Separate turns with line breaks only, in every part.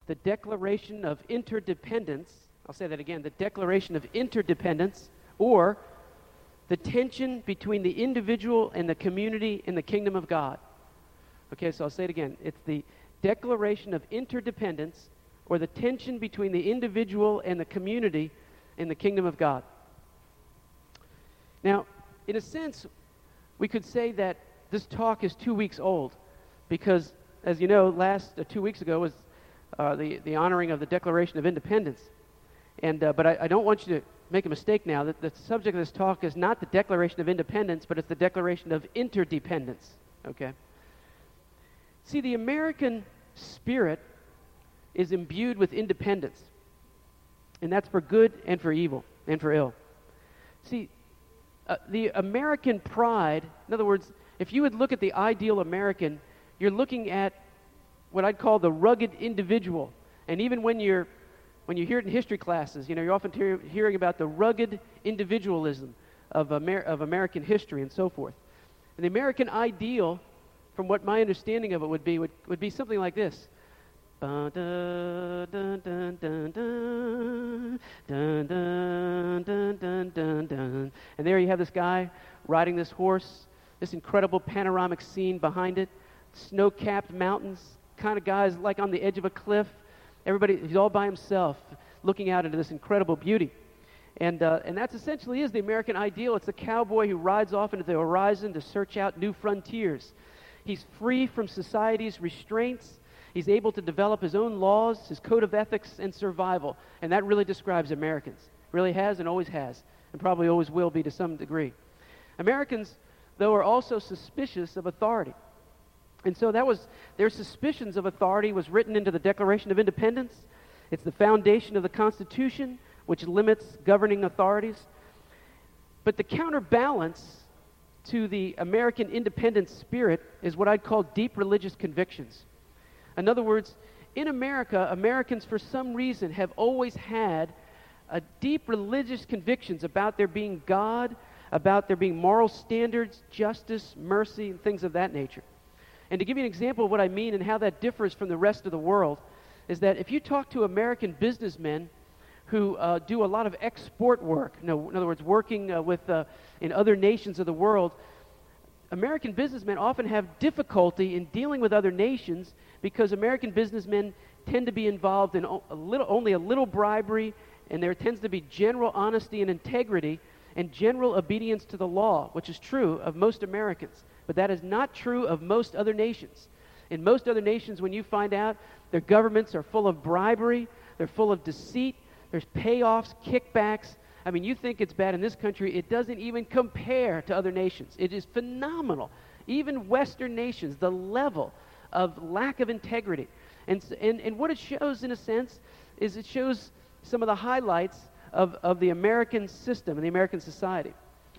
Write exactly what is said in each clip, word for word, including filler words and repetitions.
the Declaration of Interdependence, I'll say that again, the Declaration of Interdependence, or the tension between the individual and the community in the kingdom of God. Okay, so I'll say it again. It's the Declaration of Interdependence, or the tension between the individual and the community in the kingdom of God. Now, in a sense, we could say that this talk is two weeks old because, as you know, last uh, two weeks ago was uh, the, the honoring of the Declaration of Independence. And uh, But I, I don't want you to make a mistake now that the subject of this talk is not the Declaration of Independence, but it's the Declaration of Interdependence, okay? See, the American spirit is imbued with independence, and that's for good and for evil and for ill. See, uh, the American pride, in other words, if you would look at the ideal American, you're looking at what I'd call the rugged individual. And even when you're when you hear it in history classes, you know, you're often hear, hearing about the rugged individualism of, Amer- of American history and so forth. And the American ideal, from what my understanding of it would be, would, would be something like this. Dun, dun, dun, dun, dun, dun, dun, dun, dun, dun, dun, dun. And there you have this guy riding this horse, this incredible panoramic scene behind it, snow-capped mountains, kind of guys like on the edge of a cliff. Everybody, he's all by himself, looking out into this incredible beauty. And uh, and that essentially is the American ideal. It's the cowboy who rides off into the horizon to search out new frontiers. He's free from society's restraints. He's able to develop his own laws, his code of ethics, and survival. And that really describes Americans. Really has and always has, and probably always will be to some degree. Americans, though, are also suspicious of authority. And so that was, their suspicions of authority was written into the Declaration of Independence. It's the foundation of the Constitution, which limits governing authorities. But the counterbalance to the American independent spirit is what I'd call deep religious convictions. In other words, in America, Americans for some reason have always had a deep religious convictions about there being God, about there being moral standards, justice, mercy, and things of that nature. And to give you an example of what I mean and how that differs from the rest of the world, is that if you talk to American businessmen who uh, do a lot of export work, you know, in other words, working uh, with uh, in other nations of the world, American businessmen often have difficulty in dealing with other nations because American businessmen tend to be involved in a little, only a little bribery, and there tends to be general honesty and integrity and general obedience to the law, which is true of most Americans. But that is not true of most other nations. In most other nations, when you find out, their governments are full of bribery, they're full of deceit, there's payoffs, kickbacks. I mean, you think it's bad in this country, it doesn't even compare to other nations. It is phenomenal. Even Western nations, the level of lack of integrity. And, and, and what it shows, in a sense, is it shows some of the highlights of, of the American system and the American society.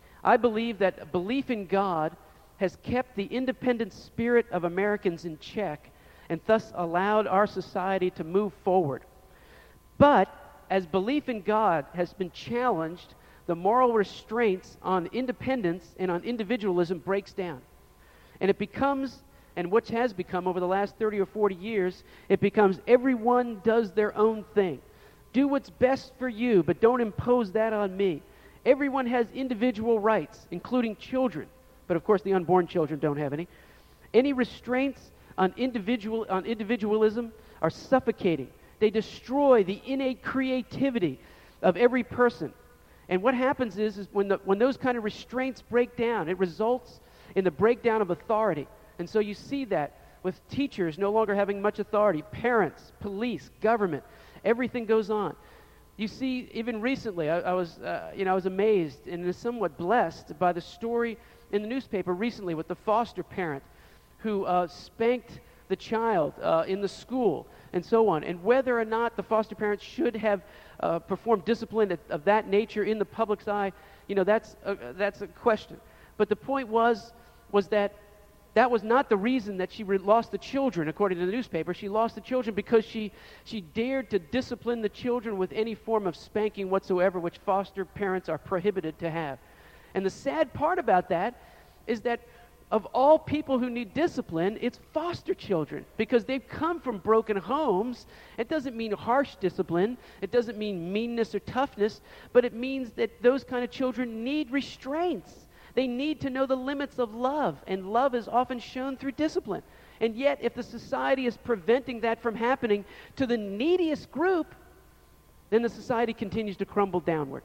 I believe that belief in God has kept the independent spirit of Americans in check and thus allowed our society to move forward. But as belief in God has been challenged, the moral restraints on independence and on individualism breaks down. And it becomes, and which has become over the last thirty or forty years, it becomes everyone does their own thing. Do what's best for you, but don't impose that on me. Everyone has individual rights, including children. But of course the unborn children don't have any. Any restraints on individual on individualism are suffocating. They destroy the innate creativity of every person. And what happens is, is when, the, when those kind of restraints break down, it results in the breakdown of authority. And so you see that with teachers no longer having much authority, parents, police, government, everything goes on. You see, even recently, I, I was, uh, you know, I was amazed and somewhat blessed by the story in the newspaper recently with the foster parent who uh, spanked the child uh, in the school and so on, and whether or not the foster parent should have uh, performed discipline of, of that nature in the public's eye, you know, that's a, that's a question. But the point was, was that that was not the reason that she re- lost the children, according to the newspaper. She lost the children because she, she dared to discipline the children with any form of spanking whatsoever, which foster parents are prohibited to have. And the sad part about that is that of all people who need discipline, it's foster children, because they've come from broken homes. It doesn't mean harsh discipline. It doesn't mean meanness or toughness, but it means that those kind of children need restraints. They need to know the limits of love, and love is often shown through discipline. And yet, if the society is preventing that from happening to the neediest group, then the society continues to crumble downward.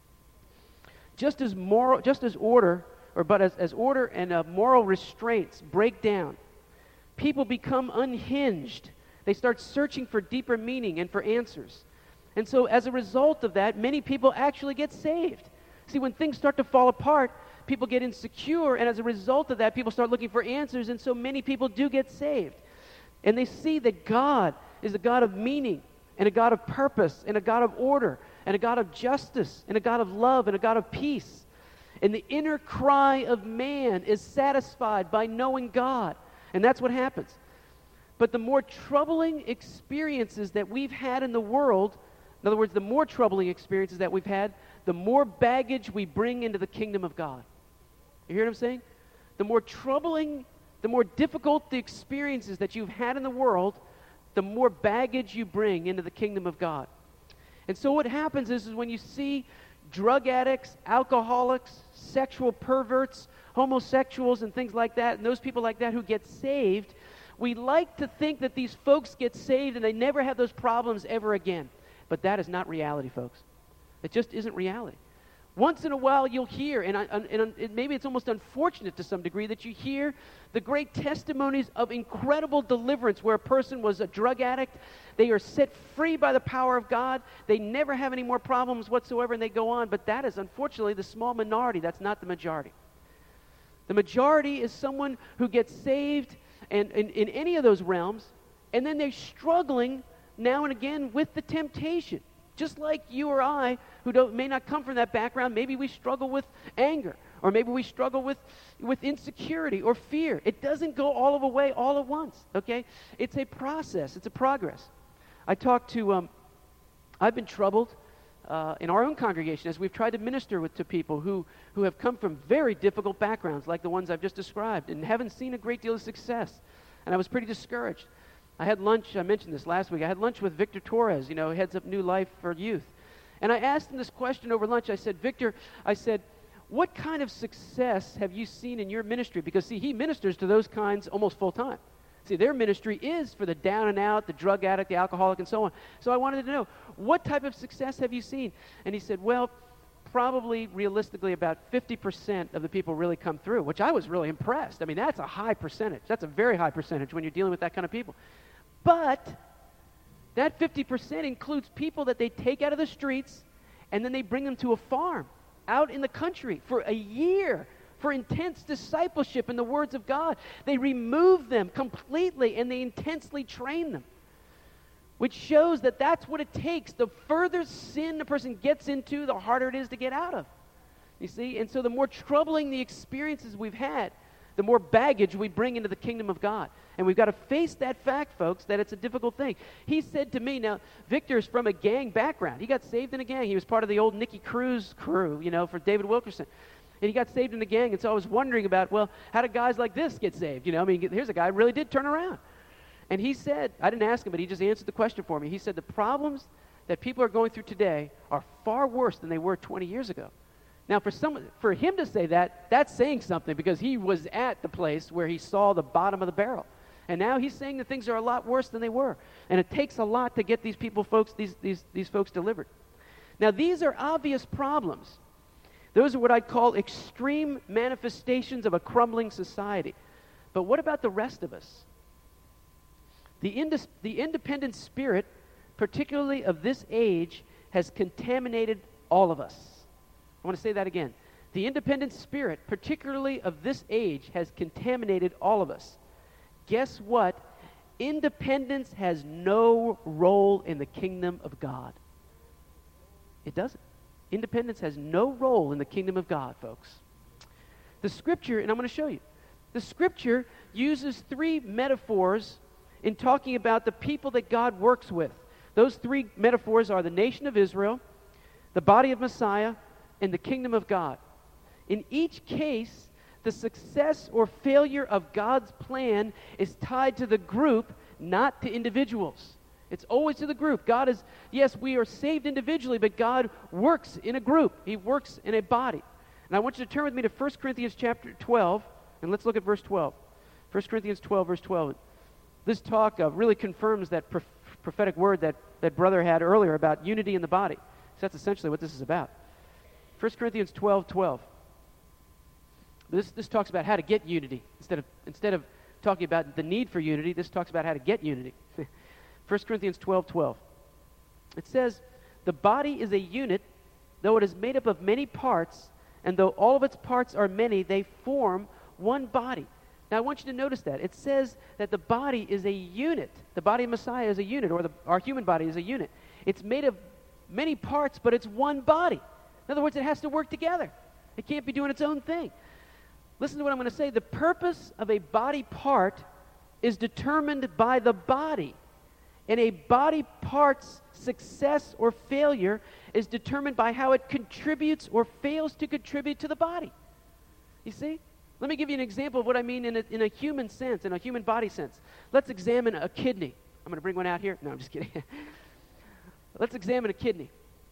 Just as moral, just as order, or but as, as order and uh, moral restraints break down, people become unhinged. They start searching for deeper meaning and for answers. And so as a result of that, many people actually get saved. See, when things start to fall apart, people get insecure, and as a result of that, people start looking for answers, and so many people do get saved. And they see that God is a God of meaning, and a God of purpose, and a God of order, and a God of justice, and a God of love, and a God of peace. And the inner cry of man is satisfied by knowing God. And that's what happens. But the more troubling experiences that we've had in the world, in other words, the more troubling experiences that we've had, the more baggage we bring into the kingdom of God. You hear what I'm saying? The more troubling, the more difficult the experiences that you've had in the world, the more baggage you bring into the kingdom of God. And so what happens is, is when you see drug addicts, alcoholics, sexual perverts, homosexuals, and things like that, and those people like that who get saved, we like to think that these folks get saved and they never have those problems ever again. But that is not reality, folks. It just isn't reality. Once in a while you'll hear, and, I, and, and maybe it's almost unfortunate to some degree, that you hear the great testimonies of incredible deliverance where a person was a drug addict, they are set free by the power of God, they never have any more problems whatsoever, and they go on. But that is unfortunately the small minority. That's not the majority. The majority is someone who gets saved and in, in any of those realms, and then they're struggling now and again with the temptation. Just like you or I, who don't, may not come from that background, maybe we struggle with anger, or maybe we struggle with, with insecurity or fear. It doesn't go all of the way all at once, okay? It's a process. It's a progress. I talked to, um, I've been troubled uh, in our own congregation as we've tried to minister with, to people who, who have come from very difficult backgrounds like the ones I've just described and haven't seen a great deal of success. And I was pretty discouraged. I had lunch, I mentioned this last week, I had lunch with Victor Torres, you know, heads up New Life for Youth. And I asked him this question over lunch. I said, Victor, I said, what kind of success have you seen in your ministry? Because, see, he ministers to those kinds almost full time. See, their ministry is for the down and out, the drug addict, the alcoholic, and so on. So I wanted to know, what type of success have you seen? And he said, well, probably realistically about fifty percent of the people really come through, which I was really impressed. I mean, that's a high percentage. That's a very high percentage when you're dealing with that kind of people. But that fifty percent includes people that they take out of the streets and then they bring them to a farm out in the country for a year for intense discipleship in the words of God. They remove them completely and they intensely train them, which shows that that's what it takes. The further sin a person gets into, the harder it is to get out of. You see? And so the more troubling the experiences we've had, the more baggage we bring into the kingdom of God. And we've got to face that fact, folks, that it's a difficult thing. He said to me, now, Victor's from a gang background. He got saved in a gang. He was part of the old Nicky Cruz crew, you know, for David Wilkerson. And he got saved in a gang, and so I was wondering about, well, how do guys like this get saved? You know, I mean, here's a guy who really did turn around. And he said, I didn't ask him, but he just answered the question for me. He said, the problems that people are going through today are far worse than they were twenty years ago. Now, for someone, for him to say that, that's saying something, because he was at the place where he saw the bottom of the barrel. And now he's saying that things are a lot worse than they were. And it takes a lot to get these people, folks, these, these, these folks delivered. Now, these are obvious problems. Those are what I'd call extreme manifestations of a crumbling society. But what about the rest of us? The, indis- the independent spirit, particularly of this age, has contaminated all of us. I want to say that again. The independent spirit, particularly of this age, has contaminated all of us. Guess what? Independence has no role in the kingdom of God. It doesn't. Independence has no role in the kingdom of God, folks. The scripture, and I'm going to show you, the scripture uses three metaphors in talking about the people that God works with. Those three metaphors are the nation of Israel, the body of Messiah, and the kingdom of God. In each case, The success or failure of God's plan is tied to the group, not to individuals. It's always to the group. God is, yes, we are saved individually, but God works in a group. He works in a body. And I want you to turn with me to First Corinthians chapter twelve, and let's look at verse twelve. First Corinthians twelve, verse twelve. This talk uh, really confirms that prof- prophetic word that, that brother had earlier about unity in the body. So that's essentially what this is about. First Corinthians twelve, twelve. This, this talks about how to get unity. Instead of, instead of talking about the need for unity, this talks about how to get unity. First Corinthians twelve, twelve. It says, the body is a unit, though it is made up of many parts, and though all of its parts are many, they form one body. Now, I want you to notice that. It says that the body is a unit. The body of Messiah is a unit, or the, our human body is a unit. It's made of many parts, but it's one body. In other words, it has to work together. It can't be doing its own thing. Listen to what I'm going to say. The purpose of a body part is determined by the body. And a body part's success or failure is determined by how it contributes or fails to contribute to the body. You see? Let me give you an example of what I mean in a, in a human sense, in a human body sense. Let's examine a kidney. I'm going to bring one out here. No, I'm just kidding. Let's examine a kidney.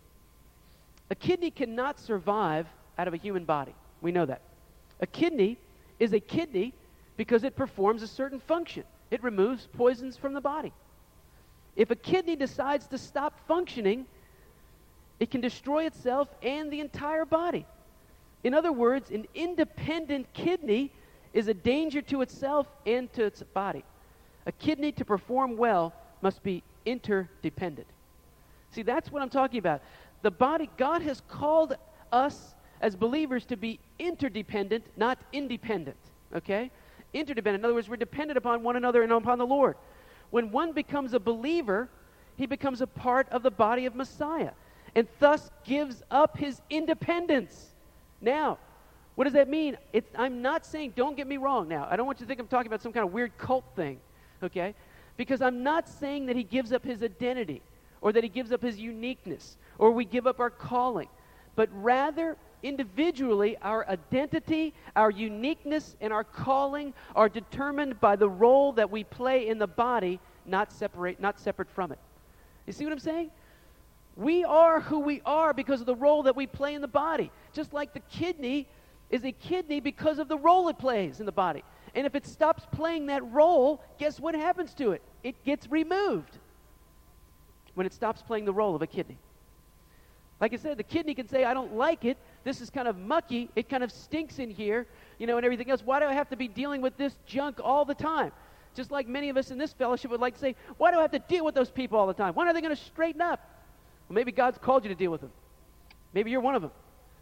A kidney cannot survive out of a human body. We know that. A kidney is a kidney because it performs a certain function. It removes poisons from the body. If a kidney decides to stop functioning, it can destroy itself and the entire body. In other words, an independent kidney is a danger to itself and to its body. A kidney, to perform well, must be interdependent. See, that's what I'm talking about. The body, God has called us as believers to be interdependent, not independent, okay? Interdependent. In other words, we're dependent upon one another and upon the Lord. When one becomes a believer, he becomes a part of the body of Messiah and thus gives up his independence. Now, what does that mean? It's, I'm not saying, don't get me wrong now. I don't want you to think I'm talking about some kind of weird cult thing, okay? Because I'm not saying that he gives up his identity or that he gives up his uniqueness or we give up our calling, but rather individually our identity, our uniqueness, and our calling are determined by the role that we play in the body, not separate, not separate from it. You see what I'm saying? We are who we are because of the role that we play in the body. Just like the kidney is a kidney because of the role it plays in the body. And if it stops playing that role, guess what happens to it? It gets removed when it stops playing the role of a kidney. Like I said, the kidney can say, I don't like it. This is kind of mucky. It kind of stinks in here, you know, and everything else. Why do I have to be dealing with this junk all the time? Just like many of us in this fellowship would like to say, why do I have to deal with those people all the time? When are they going to straighten up? Well, maybe God's called you to deal with them. Maybe you're one of them.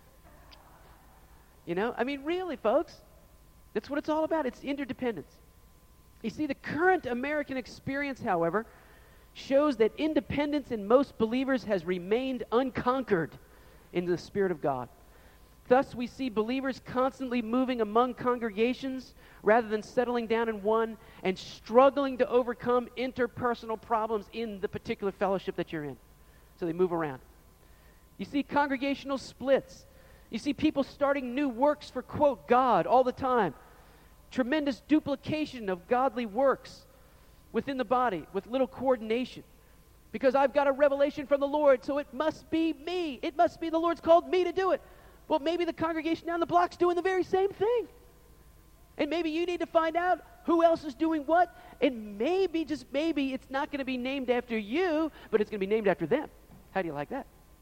You know, I mean, really, folks, that's what it's all about. It's interdependence. You see, the current American experience, however, shows that independence in most believers has remained unconquered in the Spirit of God. Thus, we see believers constantly moving among congregations rather than settling down in one and struggling to overcome interpersonal problems in the particular fellowship that you're in. So they move around. You see congregational splits. You see people starting new works for, quote, God all the time. Tremendous duplication of godly works within the body with little coordination. Because I've got a revelation from the Lord, so it must be me. It must be the Lord's called me to do it. Well, maybe the congregation down the block's doing the very same thing. And maybe you need to find out who else is doing what. And maybe, just maybe, it's not going to be named after you, but it's going to be named after them. How do you like that?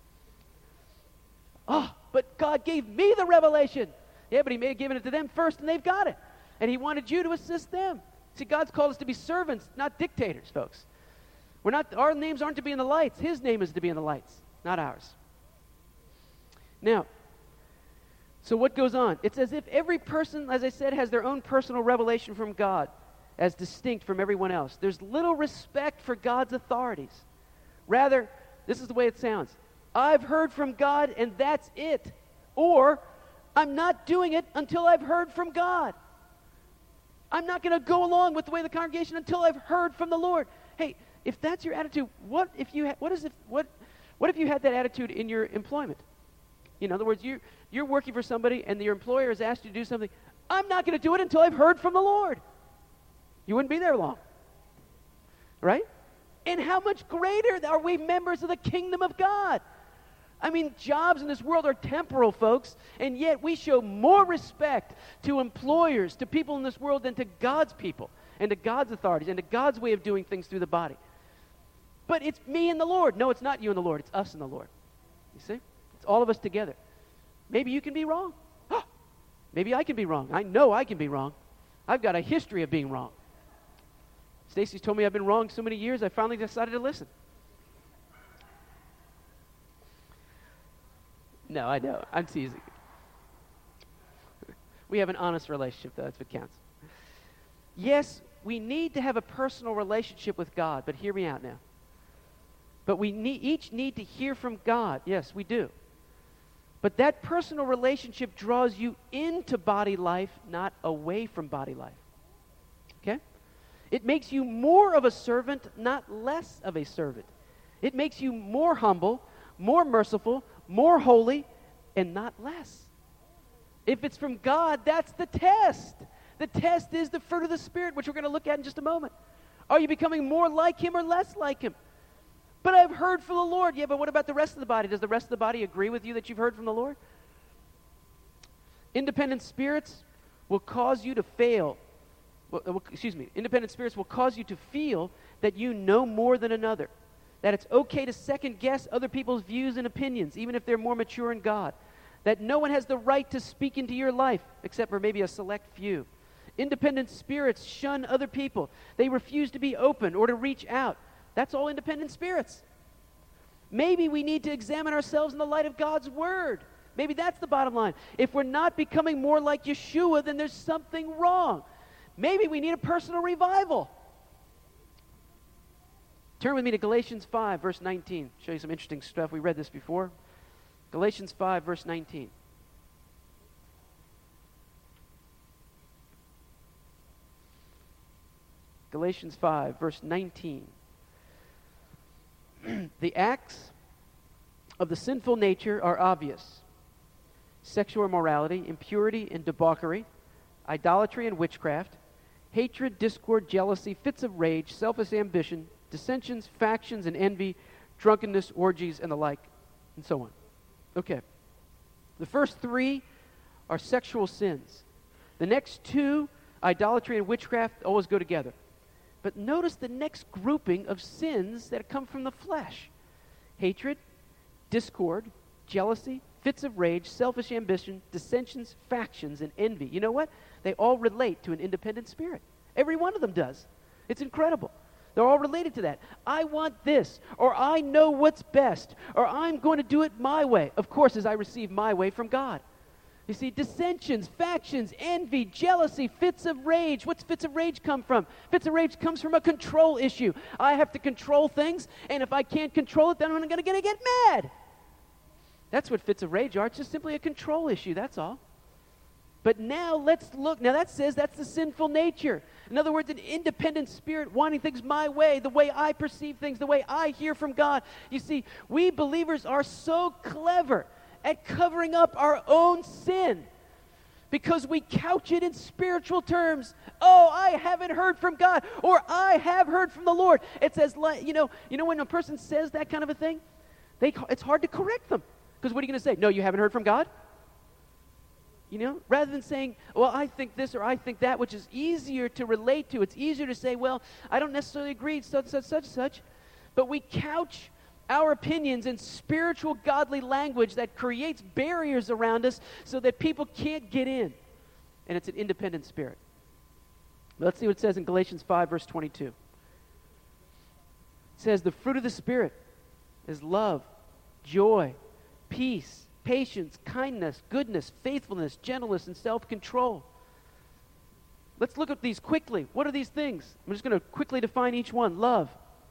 Oh, but God gave me the revelation. Yeah, but he may have given it to them first, and they've got it. And he wanted you to assist them. See, God's called us to be servants, not dictators, folks. We're not, our names aren't to be in the lights. His name is to be in the lights, not ours. Now, so what goes on? It's as if every person, as I said, has their own personal revelation from God as distinct from everyone else. There's little respect for God's authorities. Rather, this is the way it sounds. I've heard from God and that's it. Or, I'm not doing it until I've heard from God. I'm not going to go along with the way of the congregation until I've heard from the Lord. Hey, if that's your attitude, what if you ha- what is if what what if you had that attitude in your employment? In other words, you you're working for somebody and your employer has asked you to do something. I'm not going to do it until I've heard from the Lord. You wouldn't be there long. Right? And how much greater are we members of the kingdom of God? I mean, jobs in this world are temporal, folks, and yet we show more respect to employers, to people in this world than to God's people and to God's authorities and to God's way of doing things through the body. But it's me and the Lord. No, it's not you and the Lord. It's us and the Lord. You see? It's all of us together. Maybe you can be wrong. Maybe I can be wrong. I know I can be wrong. I've got a history of being wrong. Stacy's told me I've been wrong so many years, I finally decided to listen. No, I know. I'm teasing. We have an honest relationship, though. That's what counts. Yes, we need to have a personal relationship with God, but hear me out now. But we need, each need to hear from God. Yes, we do. But that personal relationship draws you into body life, not away from body life. Okay? It makes you more of a servant, not less of a servant. It makes you more humble, more merciful, more holy, and not less. If it's from God, that's the test. The test is the fruit of the Spirit, which we're going to look at in just a moment. Are you becoming more like Him or less like Him? But I've heard from the Lord. Yeah, but what about the rest of the body? Does the rest of the body agree with you that you've heard from the Lord? Independent spirits will cause you to fail. Well, excuse me. Independent spirits will cause you to feel that you know more than another. That it's okay to second guess other people's views and opinions, even if they're more mature in God. That no one has the right to speak into your life, except for maybe a select few. Independent spirits shun other people. They refuse to be open or to reach out. That's all independent spirits. Maybe we need to examine ourselves in the light of God's Word. Maybe that's the bottom line. If we're not becoming more like Yeshua, then there's something wrong. Maybe we need a personal revival. Turn with me to Galatians five, verse nineteen. Show you some interesting stuff. We read this before. Galatians five, verse nineteen. Galatians five, verse nineteen. The acts of the sinful nature are obvious. Sexual immorality, impurity and debauchery, idolatry and witchcraft, hatred, discord, jealousy, fits of rage, selfish ambition, dissensions, factions, and envy, drunkenness, orgies, and the like, and so on. Okay. The first three are sexual sins. The next two, idolatry and witchcraft, always go together. But notice the next grouping of sins that come from the flesh. Hatred, discord, jealousy, fits of rage, selfish ambition, dissensions, factions, and envy. You know what? They all relate to an independent spirit. Every one of them does. It's incredible. They're all related to that. I want this, or I know what's best, or I'm going to do it my way. Of course, as I receive my way from God. You see, dissensions, factions, envy, jealousy, fits of rage. What's fits of rage come from? Fits of rage comes from a control issue. I have to control things, and if I can't control it, then I'm going to get mad. That's what fits of rage are. It's just simply a control issue, that's all. But now let's look. Now that says that's the sinful nature. In other words, an independent spirit wanting things my way, the way I perceive things, the way I hear from God. You see, we believers are so clever at covering up our own sin because we couch it in spiritual terms. Oh, I haven't heard from God, or I have heard from the Lord. It says, you know, you know when a person says that kind of a thing, they, it's hard to correct them. Because what are you going to say? No, you haven't heard from God? You know, rather than saying, well, I think this or I think that, which is easier to relate to. It's easier to say, well, I don't necessarily agree, such, such, such, such. But we couch our opinions in spiritual, godly language that creates barriers around us so that people can't get in. And it's an independent spirit. Let's see what it says in Galatians five, verse twenty-two. It says, the fruit of the Spirit is love, joy, peace, patience, kindness, goodness, faithfulness, gentleness, and self-control. Let's look at these quickly. What are these things? I'm just going to quickly define each one. Love.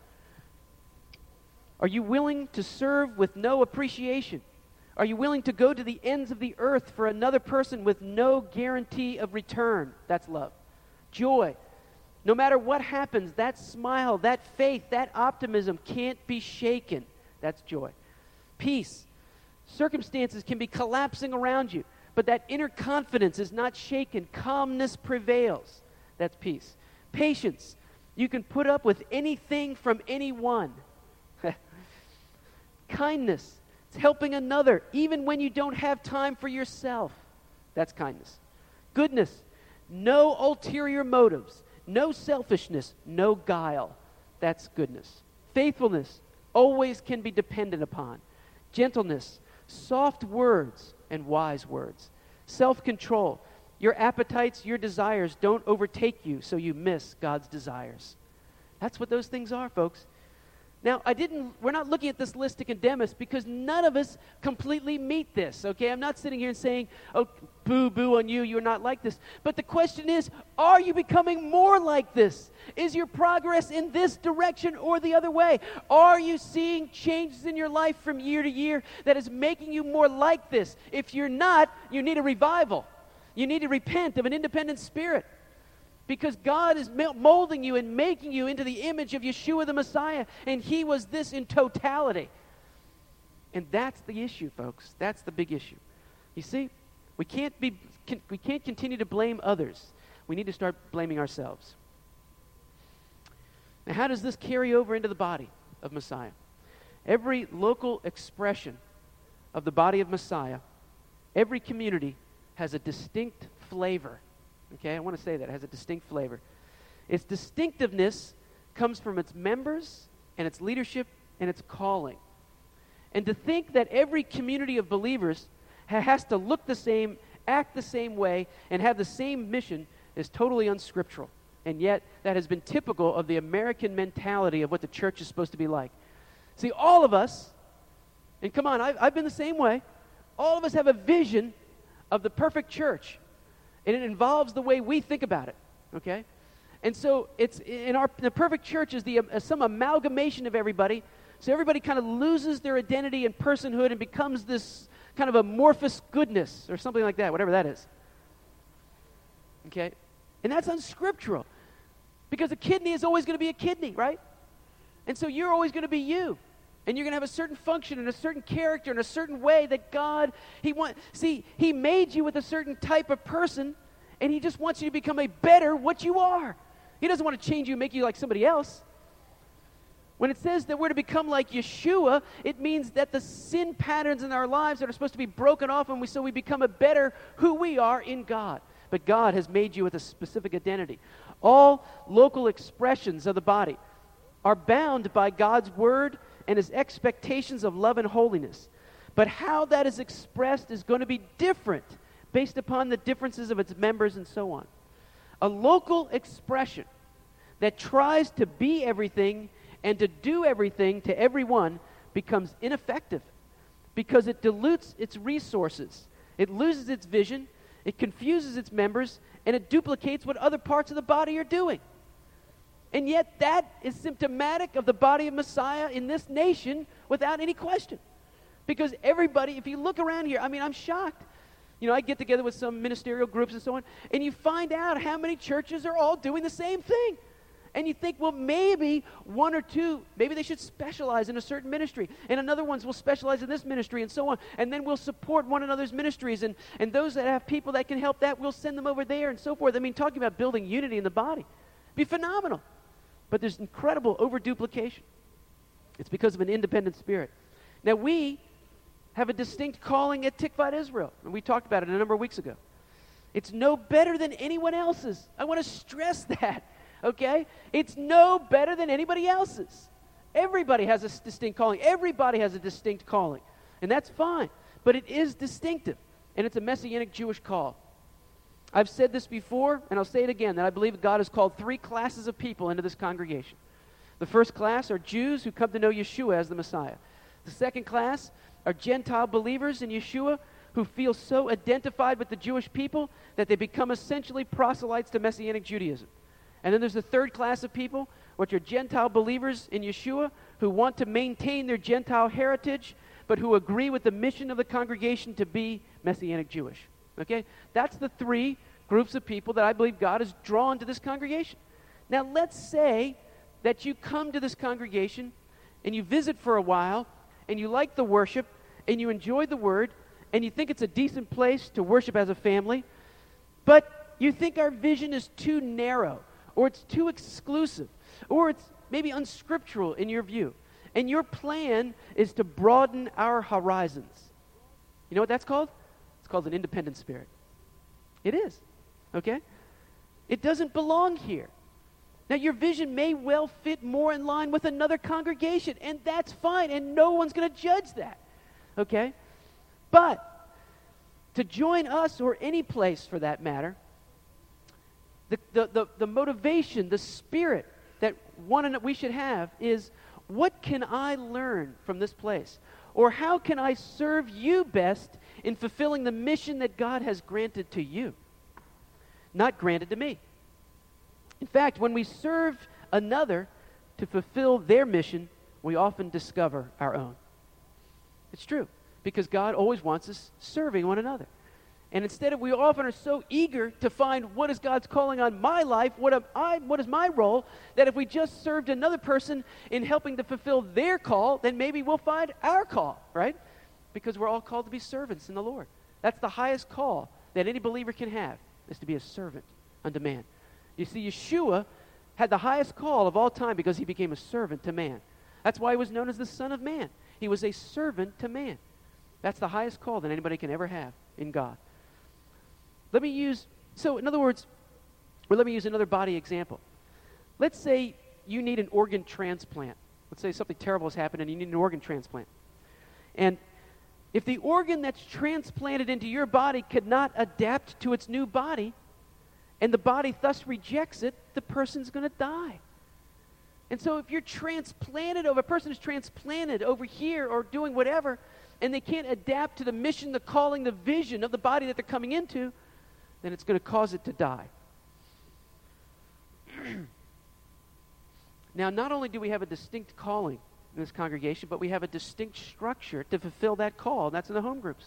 Are you willing to serve with no appreciation? Are you willing to go to the ends of the earth for another person with no guarantee of return? That's love. Joy. No matter what happens, that smile, that faith, that optimism can't be shaken. That's joy. Peace. Circumstances can be collapsing around you, but that inner confidence is not shaken. Calmness prevails. That's peace. Patience. You can put up with anything from anyone. Kindness. It's helping another, even when you don't have time for yourself. That's kindness. Goodness. No ulterior motives. No selfishness. No guile. That's goodness. Faithfulness. Always can be depended upon. Gentleness. Soft words and wise words. Self-control. Your appetites, your desires don't overtake you, so you miss God's desires. That's what those things are, folks. Now, I didn't, we're not looking at this list to condemn us because none of us completely meet this, okay? I'm not sitting here and saying, oh, boo, boo on you, you're not like this. But the question is, are you becoming more like this? Is your progress in this direction or the other way? Are you seeing changes in your life from year to year that is making you more like this? If you're not, you need a revival. You need to repent of an independent spirit. Because God is molding you and making you into the image of Yeshua the Messiah. And He was this in totality. And that's the issue, folks. That's the big issue. You see, we can't be, can, we can't continue to blame others. We need to start blaming ourselves. Now, how does this carry over into the body of Messiah? Every local expression of the body of Messiah, every community has a distinct flavor. Okay, I want to say that. It has a distinct flavor. Its distinctiveness comes from its members and its leadership and its calling. And to think that every community of believers ha- has to look the same, act the same way, and have the same mission is totally unscriptural. And yet, that has been typical of the American mentality of what the church is supposed to be like. See, all of us, and come on, I've, I've been the same way, all of us have a vision of the perfect church. And it involves the way we think about it, okay? And so it's in our the perfect church is the uh, some amalgamation of everybody. So everybody kind of loses their identity and personhood and becomes this kind of amorphous goodness or something like that, whatever that is. Okay? And that's unscriptural. Because a kidney is always going to be a kidney, right? And so you're always going to be you. And you're going to have a certain function and a certain character and a certain way that God, He want. See, He made you with a certain type of person, and He just wants you to become a better what you are. He doesn't want to change you and make you like somebody else. When it says that we're to become like Yeshua, it means that the sin patterns in our lives that are supposed to be broken off, and we, so we become a better who we are in God. But God has made you with a specific identity. All local expressions of the body are bound by God's word and His expectations of love and holiness. But how that is expressed is going to be different based upon the differences of its members and so on. A local expression that tries to be everything and to do everything to everyone becomes ineffective because it dilutes its resources. It loses its vision, it confuses its members, and it duplicates what other parts of the body are doing. And yet that is symptomatic of the body of Messiah in this nation without any question. Because everybody, if you look around here, I mean, I'm shocked. You know, I get together with some ministerial groups and so on, and you find out how many churches are all doing the same thing. And you think, well, maybe one or two, maybe they should specialize in a certain ministry, and another ones will specialize in this ministry and so on, and then we'll support one another's ministries, and, and those that have people that can help that, we'll send them over there and so forth. I mean, talking about building unity in the body. It'd be phenomenal. But there's incredible overduplication. It's because of an independent spirit. Now, we have a distinct calling at Tikvat Israel, and we talked about it a number of weeks ago. It's no better than anyone else's. I want to stress that, okay? It's no better than anybody else's. Everybody has a distinct calling. Everybody has a distinct calling, and that's fine. But it is distinctive, and it's a Messianic Jewish call. I've said this before, and I'll say it again, that I believe God has called three classes of people into this congregation. The first class are Jews who come to know Yeshua as the Messiah. The second class are Gentile believers in Yeshua who feel so identified with the Jewish people that they become essentially proselytes to Messianic Judaism. And then there's the third class of people, which are Gentile believers in Yeshua who want to maintain their Gentile heritage, but who agree with the mission of the congregation to be Messianic Jewish. Okay? That's the three groups of people that I believe God has drawn to this congregation. Now, let's say that you come to this congregation and you visit for a while and you like the worship and you enjoy the word and you think it's a decent place to worship as a family, but you think our vision is too narrow, or it's too exclusive, or it's maybe unscriptural in your view, and your plan is to broaden our horizons. You know what that's called? It's called an independent spirit. It is, okay? It doesn't belong here. Now, your vision may well fit more in line with another congregation, and that's fine, and no one's going to judge that, okay? But to join us, or any place for that matter, the, the, the, the motivation, the spirit that one and we should have is, what can I learn from this place? Or how can I serve you best in fulfilling the mission that God has granted to you, not granted to me? In fact, when we serve another to fulfill their mission, we often discover our own. It's true, because God always wants us serving one another. And instead of, we often are so eager to find what is God's calling on my life, what am I, what is my role, that if we just served another person in helping to fulfill their call, then maybe we'll find our call, right? Because we're all called to be servants in the Lord. That's the highest call that any believer can have, is to be a servant unto man. You see, Yeshua had the highest call of all time because he became a servant to man. That's why he was known as the Son of Man. He was a servant to man. That's the highest call that anybody can ever have in God. Let me use, so in other words, or let me use another body example. Let's say you need an organ transplant. Let's say something terrible has happened and you need an organ transplant. And if the organ that's transplanted into your body could not adapt to its new body, and the body thus rejects it, the person's going to die. And so if you're transplanted over, a person is transplanted over here or doing whatever, and they can't adapt to the mission, the calling, the vision of the body that they're coming into, then it's going to cause it to die. Now, not only do we have a distinct calling in this congregation, but we have a distinct structure to fulfill that call, and that's in the home groups.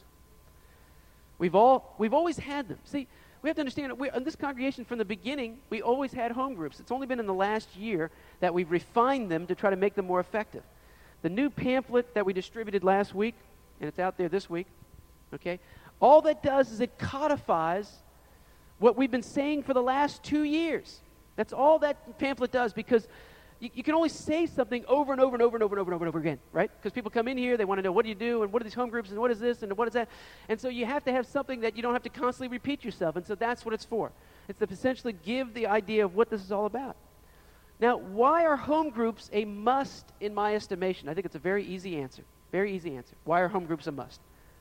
We've all, we've always had them. See, we have to understand that we, in this congregation from the beginning, we always had home groups. It's only been in the last year that we've refined them to try to make them more effective. The new pamphlet that we distributed last week, and it's out there this week, okay, all that does is it codifies what we've been saying for the last two years. That's all that pamphlet does, because you, you can only say something over and over and over and over and over and over and over again, right? Because people come in here, they want to know, what do you do, and what are these home groups, and what is this, and what is that? And so you have to have something that you don't have to constantly repeat yourself, and so that's what it's for. It's to essentially give the idea of what this is all about. Now, why are home groups a must in my estimation? I think it's a very easy answer. Very easy answer. Why are home groups a must?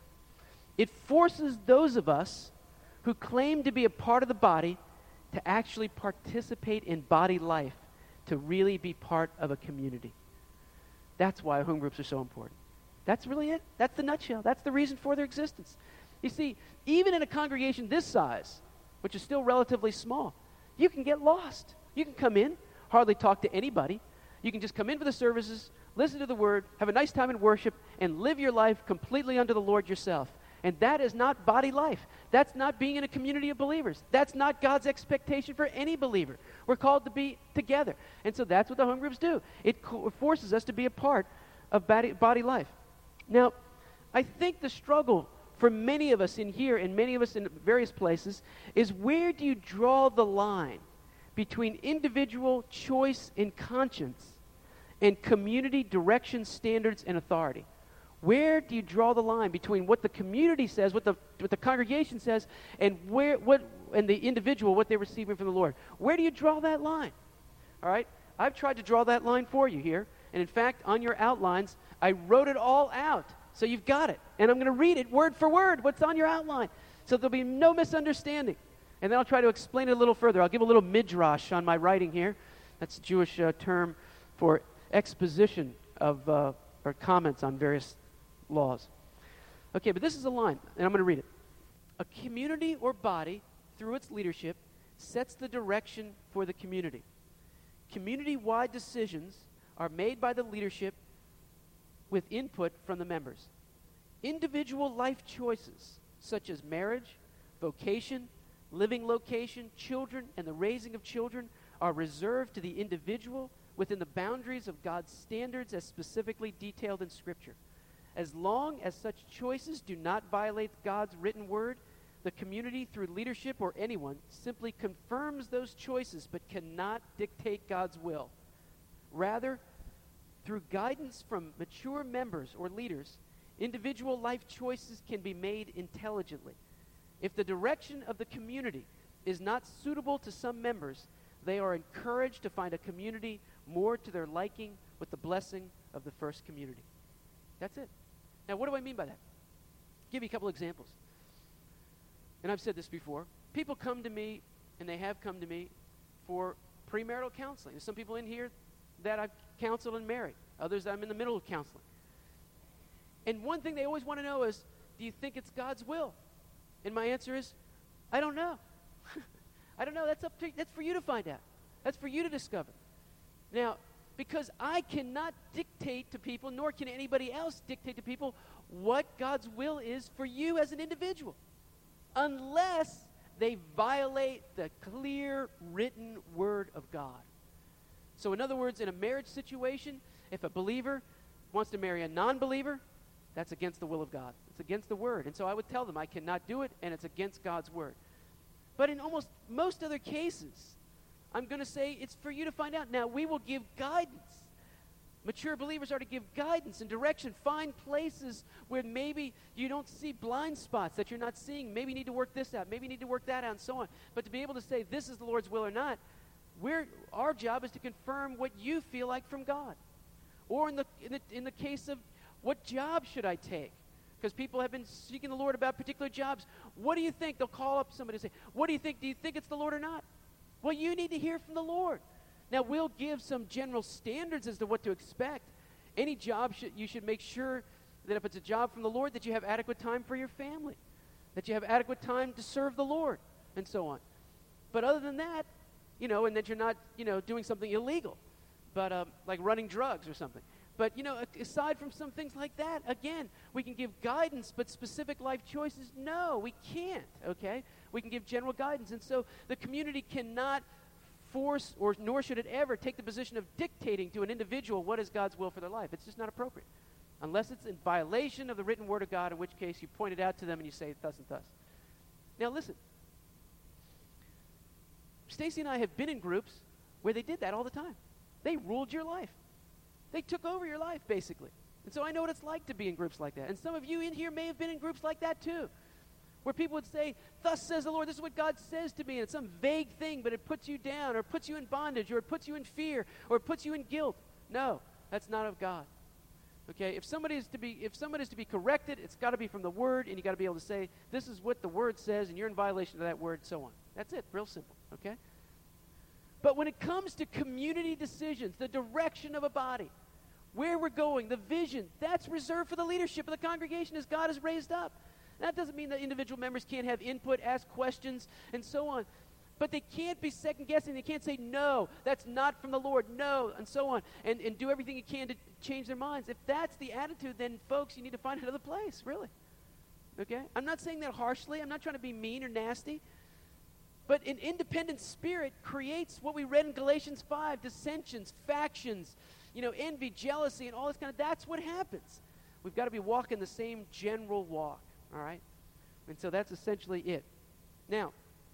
It forces those of us who claim to be a part of the body to actually participate in body life, to really be part of a community. That's why home groups are so important. That's really it. That's the nutshell. That's the reason for their existence. You see, even in a congregation this size, which is still relatively small, you can get lost. You can come in, hardly talk to anybody. You can just come in for the services, listen to the word, have a nice time in worship, and live your life completely unto the Lord yourself. And that is not body life. That's not being in a community of believers. That's not God's expectation for any believer. We're called to be together. And so that's what the home groups do. It co- forces us to be a part of body, body life. Now, I think the struggle for many of us in here and many of us in various places is, where do you draw the line between individual choice and conscience and community direction, standards, and authority? Where do you draw the line between what the community says, what the what the congregation says, and where what and the individual, what they're receiving from the Lord? Where do you draw that line? All right? I've tried to draw that line for you here. And in fact, on your outlines, I wrote it all out. So you've got it. And I'm going to read it word for word, what's on your outline. So there'll be no misunderstanding. And then I'll try to explain it a little further. I'll give a little midrash on my writing here. That's a Jewish uh, term for exposition of uh, or comments on various laws. Okay, but this is a line, and I'm going to read it. A community or body, through its leadership, sets the direction for the community. Community-wide decisions are made by the leadership with input from the members. Individual life choices, such as marriage, vocation, living location, children, and the raising of children, are reserved to the individual within the boundaries of God's standards as specifically detailed in Scripture. As long as such choices do not violate God's written word, the community, through leadership or anyone, simply confirms those choices but cannot dictate God's will. Rather, through guidance from mature members or leaders, individual life choices can be made intelligently. If the direction of the community is not suitable to some members, they are encouraged to find a community more to their liking with the blessing of the first community. That's it. Now, what do I mean by that? Give you a couple examples. And I've said this before. People come to me, and they have come to me for premarital counseling. There's some people in here that I've counseled and married. Others I'm in the middle of counseling. And one thing they always want to know is, do you think it's God's will? And my answer is, I don't know. I don't know. That's up to that's for you to find out. That's for you to discover. Now, because I cannot dictate to people, nor can anybody else dictate to people what God's will is for you as an individual, unless they violate the clear written word of God. So in other words, in a marriage situation, if a believer wants to marry a non-believer, that's against the will of God. It's against the word. And so I would tell them I cannot do it, and it's against God's word. But in almost most other cases, I'm going to say it's for you to find out. Now, we will give guidance. Mature believers are to give guidance and direction. Find places where maybe you don't see blind spots that you're not seeing. Maybe you need to work this out. Maybe you need to work that out, and so on. But to be able to say this is the Lord's will or not, we're, our job is to confirm what you feel like from God. Or in the, in the, in the case of what job should I take? Because people have been seeking the Lord about particular jobs. What do you think? They'll call up somebody and say, what do you think? Do you think it's the Lord or not? Well, you need to hear from the Lord. Now, we'll give some general standards as to what to expect. Any job, should, you should make sure that if it's a job from the Lord, that you have adequate time for your family, that you have adequate time to serve the Lord, and so on. But other than that, you know, and that you're not, you know, doing something illegal, but um, like running drugs or something. But, you know, aside from some things like that, again, we can give guidance, but specific life choices, no, we can't, okay? We can give general guidance. And so the community cannot force, or nor should it ever take the position of dictating to an individual what is God's will for their life. It's just not appropriate. Unless it's in violation of the written word of God, in which case you point it out to them and you say thus and thus. Now listen. Stacy and I have been in groups where they did that all the time. They ruled your life. They took over your life, basically. And so I know what it's like to be in groups like that. And some of you in here may have been in groups like that too, where people would say, thus says the Lord, this is what God says to me. And it's some vague thing, but it puts you down, or puts you in bondage, or it puts you in fear, or it puts you in guilt. No, that's not of God. Okay, if somebody is to be if somebody is to be corrected, it's got to be from the Word, and you got to be able to say, this is what the Word says, and you're in violation of that Word, so on. That's it, real simple, okay? But when it comes to community decisions, the direction of a body, where we're going, the vision, that's reserved for the leadership of the congregation as God has raised up. That doesn't mean that individual members can't have input, ask questions, and so on. But they can't be second-guessing. They can't say, no, that's not from the Lord, no, and so on, and, and do everything you can to change their minds. If that's the attitude, then, folks, you need to find another place, really. Okay? I'm not saying that harshly. I'm not trying to be mean or nasty. But an independent spirit creates what we read in Galatians five, dissensions, factions, you know, envy, jealousy, and all this kind of, that's what happens. We've got to be walking the same general walk, all right? And so that's essentially it. Now,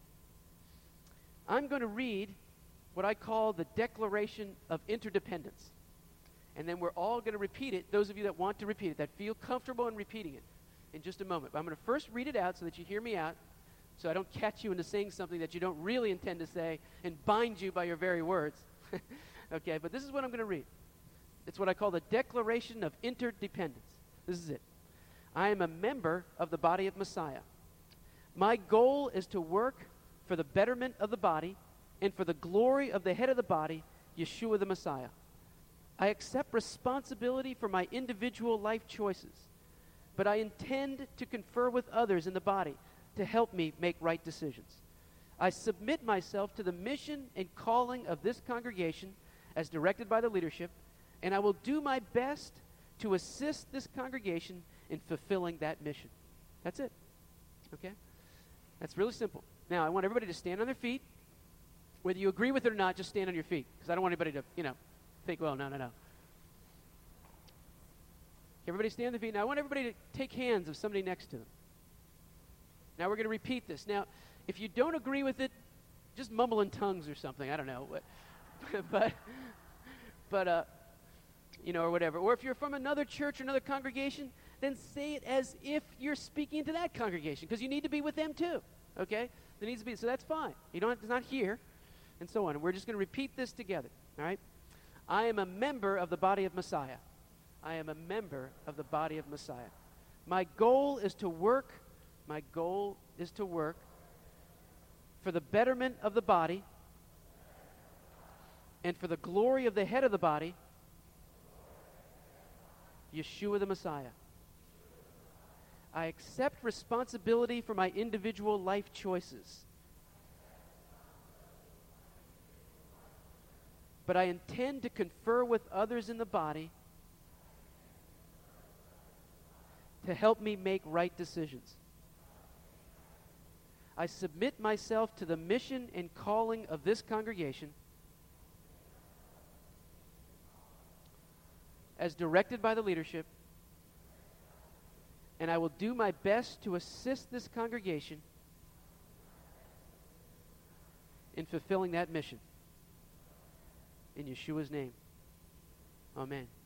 I'm going to read what I call the Declaration of Interdependence. And then we're all going to repeat it, those of you that want to repeat it, that feel comfortable in repeating it, in just a moment. But I'm going to first read it out so that you hear me out, so I don't catch you into saying something that you don't really intend to say and bind you by your very words. Okay, but this is what I'm going to read. It's what I call the Declaration of Interdependence. This is it. I am a member of the body of Messiah. My goal is to work for the betterment of the body and for the glory of the head of the body, Yeshua the Messiah. I accept responsibility for my individual life choices, but I intend to confer with others in the body to help me make right decisions. I submit myself to the mission and calling of this congregation as directed by the leadership, and I will do my best to assist this congregation in fulfilling that mission. That's it. Okay? That's really simple. Now, I want everybody to stand on their feet. Whether you agree with it or not, just stand on your feet, because I don't want anybody to, you know, think, well, no, no, no. Everybody stand on their feet. Now I want everybody to take hands of somebody next to them. Now we're going to repeat this. Now, if you don't agree with it, just mumble in tongues or something. I don't know. But, but, but uh, you know, or whatever. Or if you're from another church or another congregation, then say it as if you're speaking to that congregation, because you need to be with them too. Okay? There needs to be. So that's fine. You don't. It's not here, and so on. And we're just going to repeat this together. All right? I am a member of the body of Messiah. I am a member of the body of Messiah. My goal is to work, my goal is to work for the betterment of the body and for the glory of the head of the body, Yeshua the Messiah. I accept responsibility for my individual life choices, but I intend to confer with others in the body to help me make right decisions. I submit myself to the mission and calling of this congregation as directed by the leadership, and I will do my best to assist this congregation in fulfilling that mission. In Yeshua's name, amen.